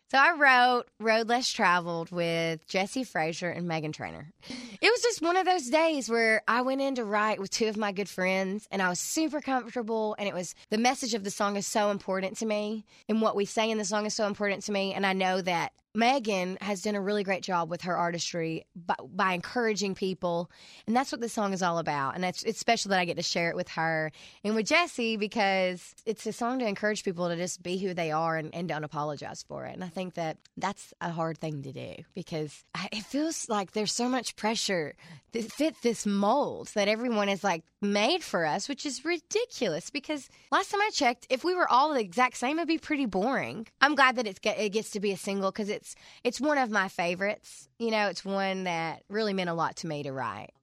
So I wrote Road Less Traveled with Jesse Frazier and Megan Trainor. It was just one of those days where I went in to write with two of my good friends, and I was super comfortable, and it was the message of the song is so important to me, and what we say in the song is so important to me, and I know that Megan has done a really great job with her artistry by encouraging people, and that's what this song is all about. And it's special that I get to share it with her and with Jesse because it's a song to encourage people to just be who they are and don't apologize for it. And I think that that's a hard thing to do because it feels like there's so much pressure to fit this mold that everyone is like made for us, which is ridiculous because last time I checked, if we were all the exact same, it'd be pretty boring. I'm glad that it gets to be a single because it's one of my favorites. You know, it's one that really meant a lot to me to write.